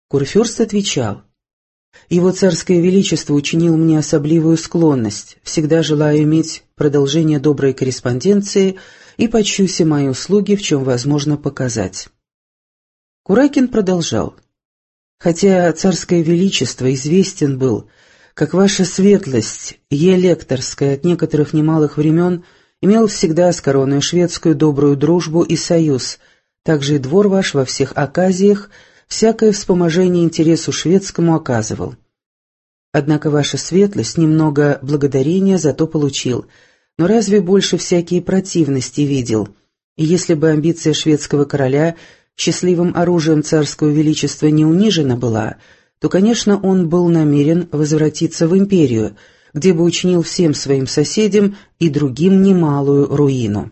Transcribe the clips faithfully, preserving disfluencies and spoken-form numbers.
Курфюрст отвечал: «Его царское величество учинил мне особливую склонность, всегда желаю иметь продолжение доброй корреспонденции и почту все мои услуги, в чем возможно показать». Куракин продолжал: «Хотя царское величество известен был, как ваша светлость, електорская от некоторых немалых времен, имел всегда с короною шведскую добрую дружбу и союз, также и двор ваш во всех оказиях всякое вспоможение интересу шведскому оказывал. Однако ваша светлость немного благодарения за то получил, но разве больше всякие противности видел, и если бы амбиция шведского короля счастливым оружием царского величества не унижена была, то, конечно, он был намерен возвратиться в империю, где бы учинил всем своим соседям и другим немалую руину.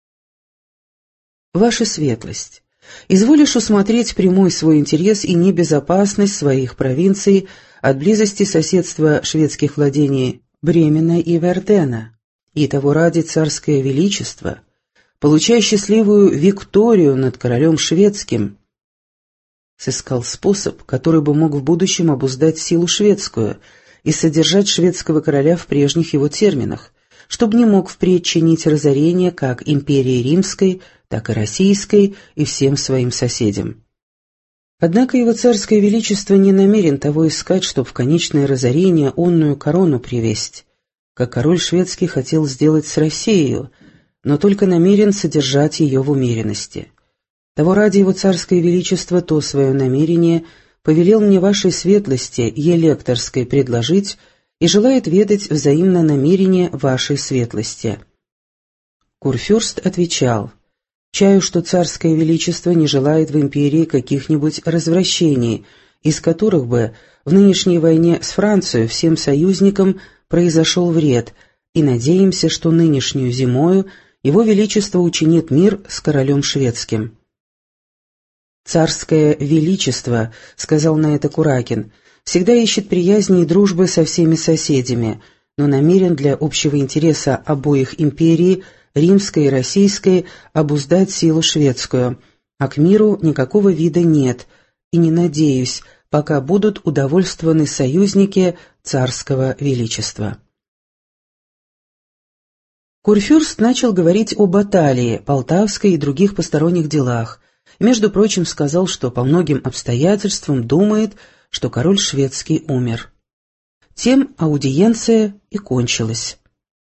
Ваша светлость, изволишь усмотреть прямой свой интерес и небезопасность своих провинций от близости соседства шведских владений Бремена и Вердена, и того ради царское величество, получая счастливую викторию над королем шведским, сыскал способ, который бы мог в будущем обуздать силу шведскую и содержать шведского короля в прежних его терминах, чтобы не мог впредь чинить разорение как империи римской, так и российской и всем своим соседям. Однако его царское величество не намерен того искать, чтобы в конечное разорение онную корону привесть, как король шведский хотел сделать с Россией, но только намерен содержать ее в умеренности. Того ради его царское величество то свое намерение повелел мне вашей светлости електорской предложить и желает ведать взаимно намерение вашей светлости». Курфюрст отвечал: «Чаю, что царское величество не желает в империи каких-нибудь развращений, из которых бы в нынешней войне с Францией всем союзникам произошел вред, и надеемся, что нынешнюю зимою его величество учинит мир с королем шведским». «Царское величество, — сказал на это Куракин, — всегда ищет приязни и дружбы со всеми соседями, но намерен для общего интереса обоих империй, римской и российской, обуздать силу шведскую, а к миру никакого вида нет, и не надеюсь, пока будут удовольствованы союзники царского величества». Курфюрст начал говорить о баталии, Полтавской и других посторонних делах, и, между прочим, сказал, что по многим обстоятельствам думает, что король шведский умер. Тем аудиенция и кончилась.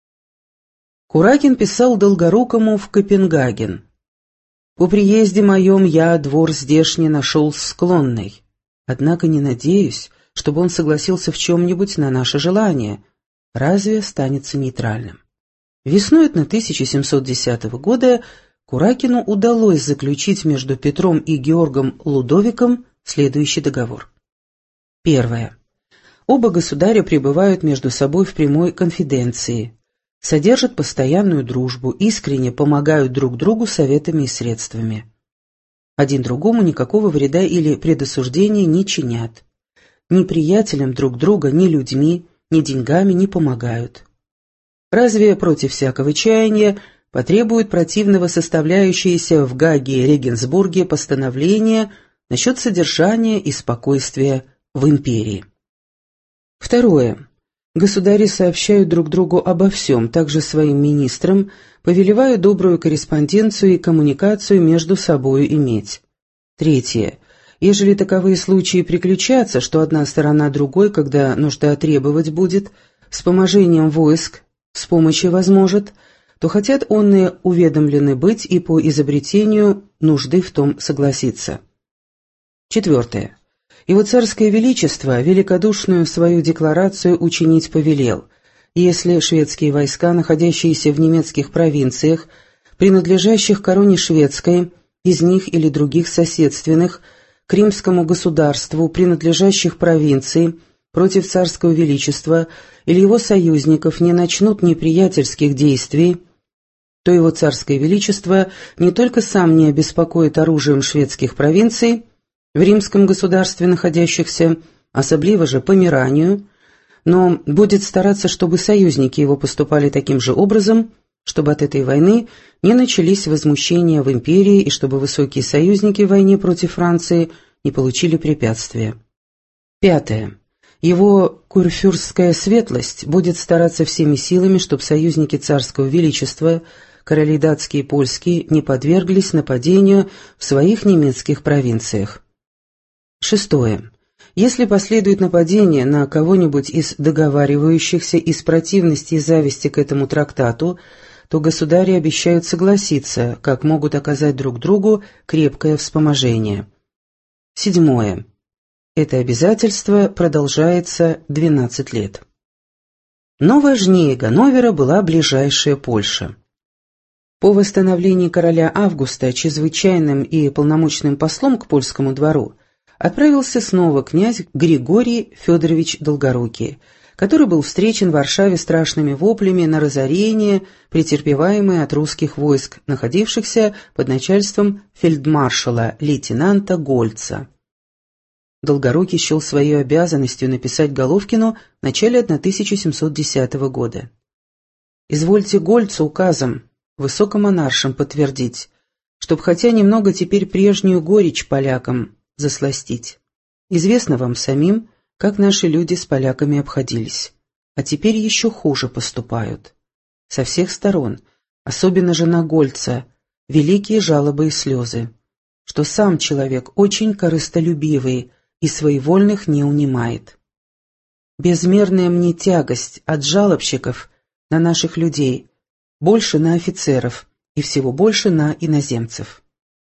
Куракин писал Долгорукому в Копенгаген: «По приезде моем я двор здешний нашел склонный, однако не надеюсь, чтобы он согласился в чем-нибудь на наше желание, разве останется нейтральным». Весной тысяча семьсот десятого года Куракину удалось заключить между Петром и Георгом Лудовиком следующий договор. Первое. Оба государя пребывают между собой в прямой конфиденции, содержат постоянную дружбу, искренне помогают друг другу советами и средствами. Один другому никакого вреда или предосуждения не чинят. Ни приятелям друг друга, ни людьми, ни деньгами не помогают. Разве против всякого чаяния потребует противного составляющееся в Гаге и Регенсбурге постановление насчет содержания и спокойствия в империи. Второе. Государи сообщают друг другу обо всем, также своим министрам, повелевая добрую корреспонденцию и коммуникацию между собою иметь. Третье. Ежели таковые случаи приключатся, что одна сторона другой, когда нужда требовать будет, с поможением войск, с помощью возможет, то хотят онные уведомлены быть и по изобретению нужды в том согласиться. Четвертое. Его царское величество великодушную свою декларацию учинить повелел, если шведские войска, находящиеся в немецких провинциях, принадлежащих короне шведской, из них или других соседственных, к римскому государству, принадлежащих провинции, против царского величества или его союзников не начнут неприятельских действий, то его царское величество не только сам не обеспокоит оружием шведских провинций, в римском государстве находящихся, особливо же Померанию, но будет стараться, чтобы союзники его поступали таким же образом, чтобы от этой войны не начались возмущения в империи и чтобы высокие союзники в войне против Франции не получили препятствия. Пятое. Его курфюрстская светлость будет стараться всеми силами, чтобы союзники царского величества, короли датские и польские, не подверглись нападению в своих немецких провинциях. Шестое. Если последует нападение на кого-нибудь из договаривающихся из противности и зависти к этому трактату, то государи обещают согласиться, как могут оказать друг другу крепкое вспоможение. Седьмое. Это обязательство продолжается двенадцать лет. Но важнее Ганновера была ближайшая Польша. По восстановлении короля Августа чрезвычайным и полномочным послом к польскому двору отправился снова князь Григорий Федорович Долгорукий, который был встречен в Варшаве страшными воплями на разорение, претерпеваемое от русских войск, находившихся под начальством фельдмаршала лейтенанта Гольца. Долгорукий счел своей обязанностью написать Головкину в начале тысяча семьсот десятого года. «Извольте Гольцу указом, высокомонаршим подтвердить, чтоб хотя немного теперь прежнюю горечь полякам засластить. Известно вам самим, как наши люди с поляками обходились, а теперь еще хуже поступают. Со всех сторон, особенно же на Гольца, великие жалобы и слезы, что сам человек очень корыстолюбивый и своевольных не унимает. Безмерная мне тягость от жалобщиков на наших людей, больше на офицеров и всего больше на иноземцев.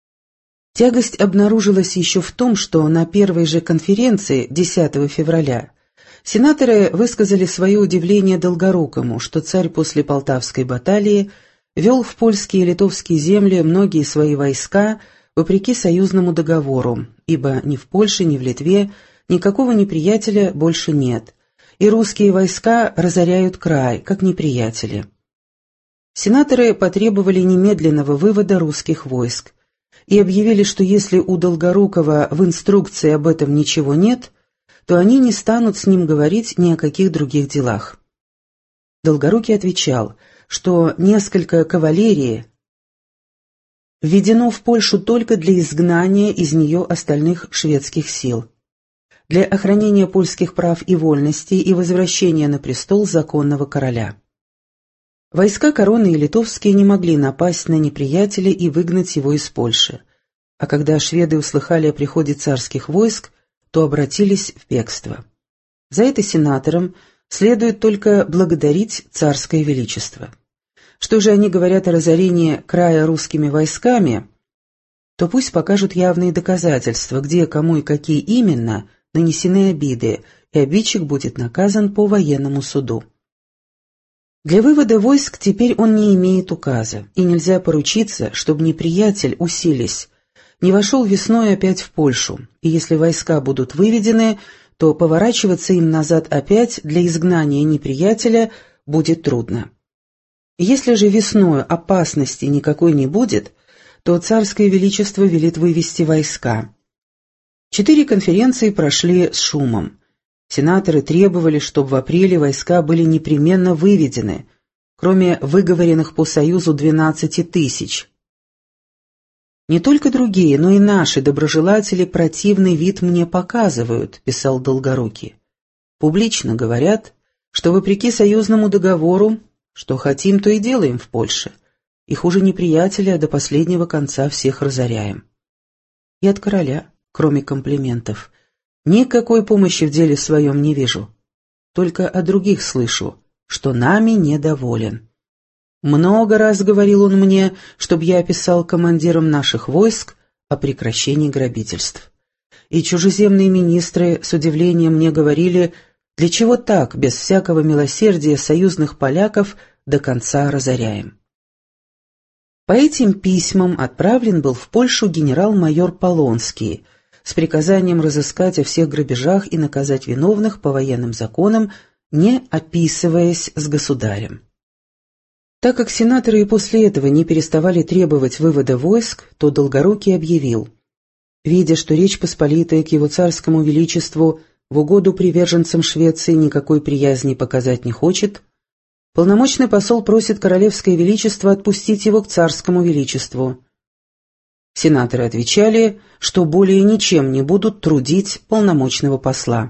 Тягость обнаружилась еще в том, что на первой же конференции десятого февраля сенаторы высказали свое удивление Долгорукому, что царь после Полтавской баталии вел в польские и литовские земли многие свои войска вопреки союзному договору, ибо ни в Польше, ни в Литве никакого неприятеля больше нет, и русские войска разоряют край, как неприятели. Сенаторы потребовали немедленного вывода русских войск и объявили, что если у Долгорукова в инструкции об этом ничего нет, то они не станут с ним говорить ни о каких других делах. Долгорукий отвечал, что несколько кавалерии введено в Польшу только для изгнания из нее остальных шведских сил, для охранения польских прав и вольностей и возвращения на престол законного короля. Войска короны и литовские не могли напасть на неприятеля и выгнать его из Польши, а когда шведы услыхали о приходе царских войск, то обратились в бегство. За это сенаторам следует только благодарить царское величество. Что же они говорят о разорении края русскими войсками, то пусть покажут явные доказательства, где, кому и какие именно нанесены обиды, и обидчик будет наказан по военному суду. Для вывода войск теперь он не имеет указа, и нельзя поручиться, чтобы неприятель, усилясь, не вошел весной опять в Польшу, и если войска будут выведены, то поворачиваться им назад опять для изгнания неприятеля будет трудно. Если же весною опасности никакой не будет, то царское величество велит вывести войска. Четыре конференции прошли с шумом. Сенаторы требовали, чтобы в апреле войска были непременно выведены, кроме выговоренных по Союзу двенадцати тысяч. «Не только другие, но и наши доброжелатели противный вид мне показывают», — писал Долгорукий. «Публично говорят, что вопреки союзному договору, что хотим, то и делаем в Польше, и хуже неприятеля до последнего конца всех разоряем. И от короля, кроме комплиментов, никакой помощи в деле своем не вижу. Только о других слышу, что нами недоволен. Много раз говорил он мне, чтобы я описал командирам наших войск о прекращении грабительств. И чужеземные министры с удивлением мне говорили, для чего так, без всякого милосердия союзных поляков, до конца разоряем. По этим письмам отправлен был в Польшу генерал-майор Полонский с приказанием разыскать о всех грабежах и наказать виновных по военным законам, не описываясь с государем. Так как сенаторы и после этого не переставали требовать вывода войск, то Долгорукий объявил: видя, что Речь Посполитая к его царскому величеству в угоду приверженцам Швеции никакой приязни показать не хочет, полномочный посол просит королевское величество отпустить его к царскому величеству. Сенаторы отвечали, что более ничем не будут трудить полномочного посла.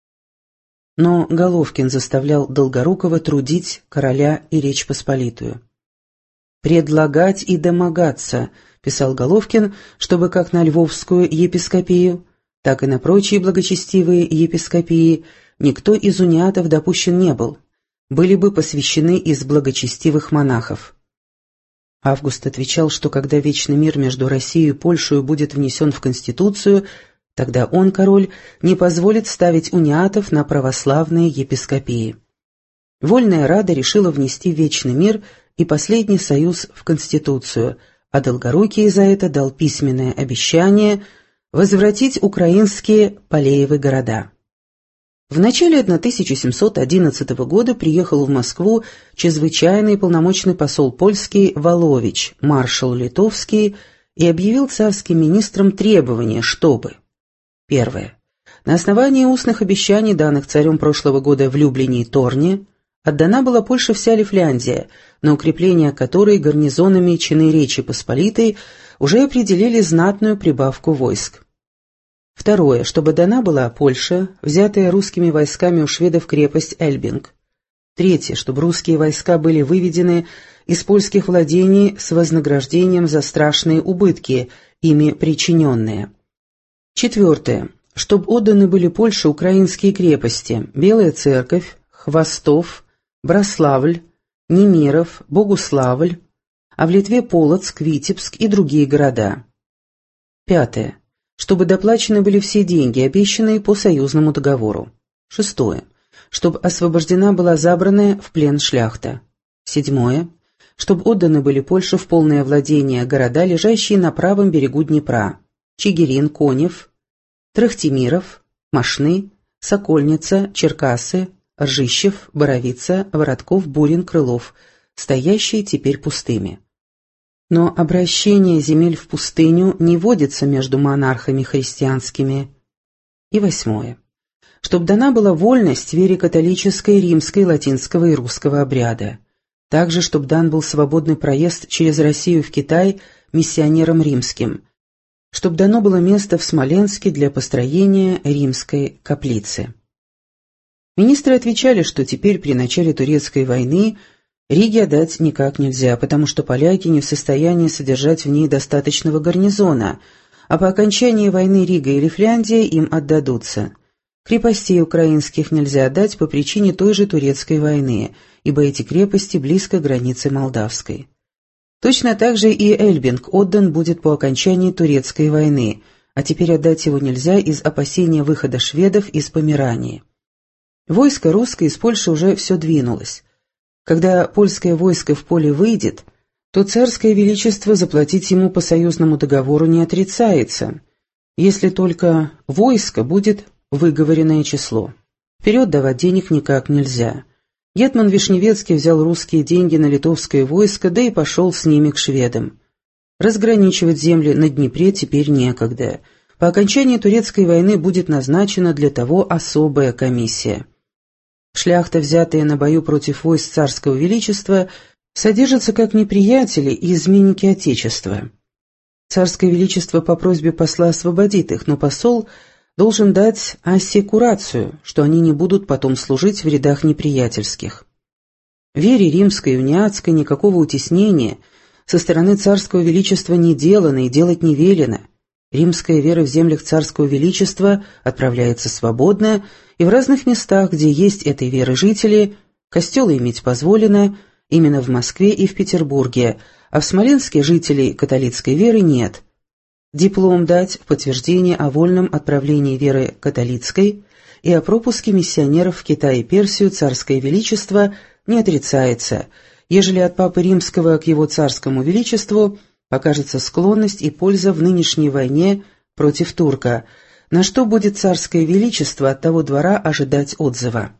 Но Головкин заставлял Долгорукова трудить короля и Речь Посполитую. «Предлагать и домогаться», — писал Головкин, «чтобы как на Львовскую епископию, так и на прочие благочестивые епископии никто из униатов допущен не был, были бы посвящены из благочестивых монахов». Август отвечал, что когда вечный мир между Россией и Польшей будет внесен в Конституцию, тогда он, король, не позволит ставить униатов на православные епископии. Вольная Рада решила внести вечный мир и последний союз в Конституцию, а Долгорукий за это дал письменное обещание возвратить украинские Полеевы города. В начале тысяча семьсот одиннадцатого года приехал в Москву чрезвычайный полномочный посол польский Волович, маршал литовский, и объявил царским министрам требование, чтобы: первое. На основании устных обещаний, данных царем прошлого года в Люблине и Торне, отдана была Польше вся Лифляндия, на укрепление которой гарнизонами чины Речи Посполитой уже определили знатную прибавку войск. Второе, чтобы дана была Польша, взятая русскими войсками у шведов крепость Эльбинг. Третье, чтобы русские войска были выведены из польских владений с вознаграждением за страшные убытки, ими причиненные. Четвертое, чтобы отданы были Польше украинские крепости Белая Церковь, Хвостов, Браславль, Немиров, Богуславль, а в Литве Полоцк, Витебск и другие города. Пятое, чтобы доплачены были все деньги, обещанные по союзному договору. Шестое, чтобы освобождена была забранная в плен шляхта. Седьмое, чтобы отданы были Польше в полное владение города, лежащие на правом берегу Днепра: Чигирин, Конев, Трахтимиров, Машны, Сокольница, Черкасы, Ржищев, Боровица, Вородков, Бурин, Крылов, стоящие теперь пустыми. Но обращение земель в пустыню не водится между монархами христианскими. И восьмое. Чтоб дана была вольность вере католической, римской, латинского и русского обряда. Также, чтоб дан был свободный проезд через Россию в Китай миссионерам римским. Чтоб дано было место в Смоленске для построения римской каплицы. Министры отвечали, что теперь при начале турецкой войны Риге отдать никак нельзя, потому что поляки не в состоянии содержать в ней достаточного гарнизона, а по окончании войны Рига и Лифляндия им отдадутся. Крепостей украинских нельзя отдать по причине той же турецкой войны, ибо эти крепости близко к границе Молдавской. Точно так же и Эльбинг отдан будет по окончании турецкой войны, а теперь отдать его нельзя из опасения выхода шведов из Померании. Войско русское из Польши уже все двинулось. Когда польское войско в поле выйдет, то царское величество заплатить ему по союзному договору не отрицается, если только войско будет выговоренное число. Вперед давать денег никак нельзя. Гетман Вишневецкий взял русские деньги на литовское войско, да и пошел с ними к шведам. Разграничивать земли на Днепре теперь некогда. По окончании турецкой войны будет назначена для того особая комиссия. Шляхта, взятая на бою против войск царского величества, содержится как неприятели и изменники Отечества. Царское величество по просьбе посла освободит их, но посол должен дать ассекурацию, что они не будут потом служить в рядах неприятельских. Вере римской и униатской никакого утеснения со стороны царского величества не делано и делать не велено. Римская вера в землях царского величества отправляется свободно, и в разных местах, где есть этой веры жители, костелы иметь позволено, именно в Москве и в Петербурге, а в Смоленске жителей католицкой веры нет. Диплом дать в подтверждение о вольном отправлении веры католицкой и о пропуске миссионеров в Китай и Персию царское величество не отрицается, ежели от Папы Римского к его царскому величеству покажется склонность и польза в нынешней войне против турка, на что будет царское величество от того двора ожидать отзыва.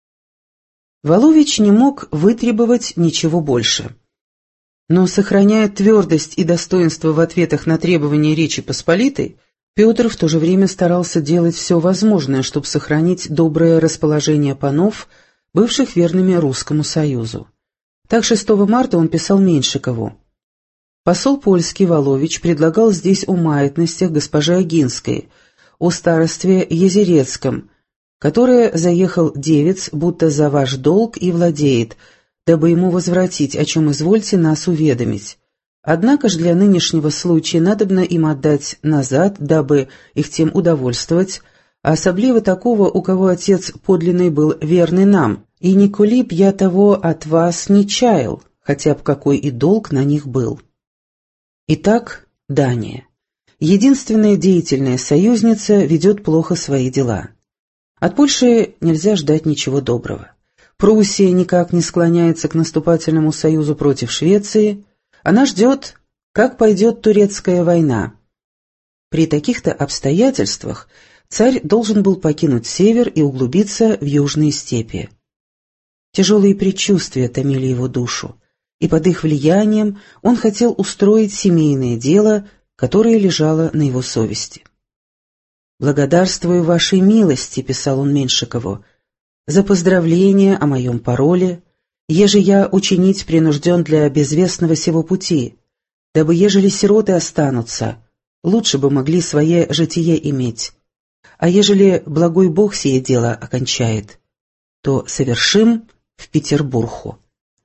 Волович не мог вытребовать ничего больше. Но, сохраняя твердость и достоинство в ответах на требования Речи Посполитой, Петр в то же время старался делать все возможное, чтобы сохранить доброе расположение панов, бывших верными Русскому Союзу. Так шестого марта он писал Меньшикову: Посол польский Волович предлагал здесь о маятностях госпожи Огинской, о старостве Езерецком, которое заехал девиц, будто за ваш долг и владеет, дабы ему возвратить, о чем извольте нас уведомить. Однако ж для нынешнего случая надобно им отдать назад, дабы их тем удовольствовать, а особливо такого, у кого отец подлинный был верный нам, и николи б я того от вас не чаял, хотя б какой и долг на них был. Итак, Дания. Единственная деятельная союзница ведет плохо свои дела. От Польши нельзя ждать ничего доброго. Пруссия никак не склоняется к наступательному союзу против Швеции. Она ждет, как пойдет турецкая война. При таких-то обстоятельствах царь должен был покинуть север и углубиться в южные степи. Тяжелые предчувствия томили его душу, и под их влиянием он хотел устроить семейное дело, которое лежало на его совести. «Благодарствую вашей милости», — писал он Меншикову, — «за поздравление о моем пароле, еже я учинить принужден для безвестного сего пути, дабы ежели сироты останутся, лучше бы могли свое житие иметь, а ежели благой Бог сие дело окончает, то совершим в Петербургу».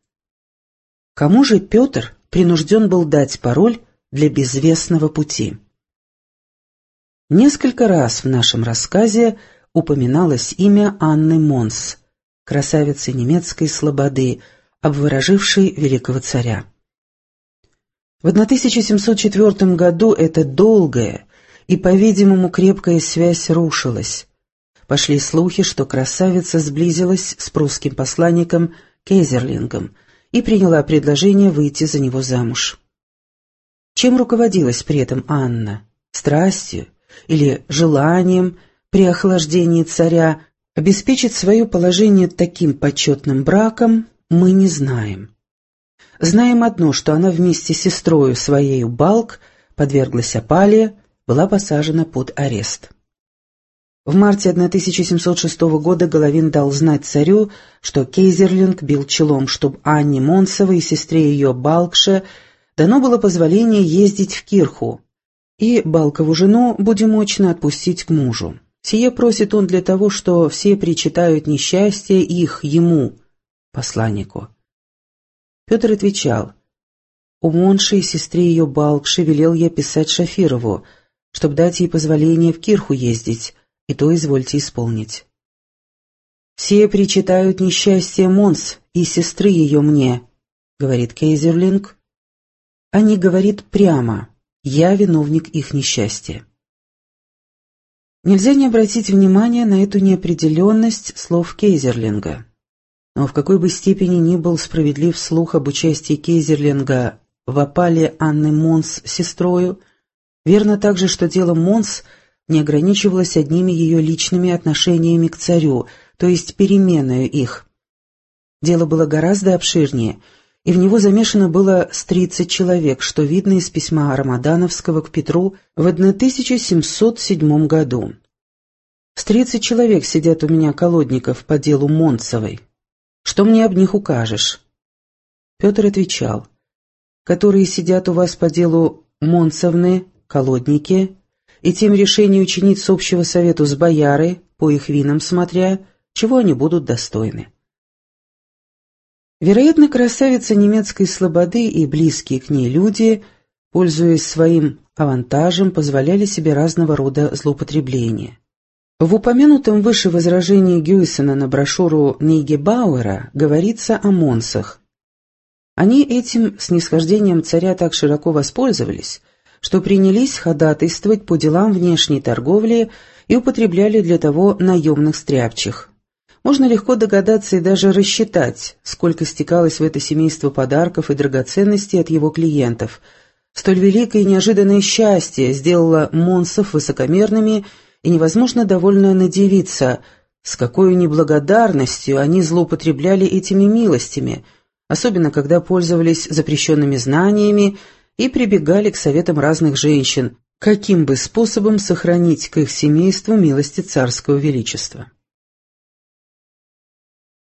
Кому же Петр принужден был дать пароль для безвестного пути? Несколько раз в нашем рассказе упоминалось имя Анны Монс, красавицы немецкой слободы, обворожившей великого царя. В тысяча семьсот четвёртом году эта долгая и, по-видимому, крепкая связь рушилась. Пошли слухи, что красавица сблизилась с прусским посланником Кейзерлингом и приняла предложение выйти за него замуж. Чем руководилась при этом Анна? Страстью или желанием при охлаждении царя обеспечить свое положение таким почетным браком, мы не знаем. Знаем одно, что она вместе с сестрою своею Балк подверглась опале, была посажена под арест. В марте тысяча семьсот шестого года Головин дал знать царю, что Кейзерлинг бил челом, чтоб Анне Монсовой и сестре ее Балкше дано было позволение ездить в Кирху, и Балкову жену будемочно отпустить к мужу. Сие просит он для того, что все причитают несчастье их ему, посланнику. Петр отвечал: «У Монши и сестре ее Балкши велел я писать Шафирову, чтоб дать ей позволение в Кирху ездить, и то извольте исполнить. Все причитают несчастье Монс и сестры ее мне, — говорит Кейзерлинг, — а не говорит прямо, я виновник их несчастья». Нельзя не обратить внимания на эту неопределенность слов Кейзерлинга. Но в какой бы степени ни был справедлив слух об участии Кейзерлинга в опале Анны Монс с сестрою, верно также, что дело Монс не ограничивалось одними ее личными отношениями к царю, то есть переменою их. Дело было гораздо обширнее, и в него замешано было с тридцать человек, что видно из письма Рамадановского к Петру в тысяча семьсот седьмом году. «С тридцать человек сидят у меня колодников по делу Монцевой. Что мне об них укажешь?» Петр отвечал: «Которые сидят у вас по делу Монцевны, колодники, и тем решение учинить с общего совету с бояры, по их винам смотря, чего они будут достойны». Вероятно, красавица немецкой слободы и близкие к ней люди, пользуясь своим авантажем, позволяли себе разного рода злоупотребления. В упомянутом выше возражении Гюйсена на брошюру Нейгебауэра говорится о Монсах. Они этим снисхождением царя так широко воспользовались, что принялись ходатайствовать по делам внешней торговли и употребляли для того наемных стряпчих. Можно легко догадаться и даже рассчитать, сколько стекалось в это семейство подарков и драгоценностей от его клиентов. Столь великое и неожиданное счастье сделало Монсов высокомерными, и невозможно довольно надивиться, с какой неблагодарностью они злоупотребляли этими милостями, особенно когда пользовались запрещенными знаниями и прибегали к советам разных женщин, каким бы способом сохранить к их семейству милости царского величества.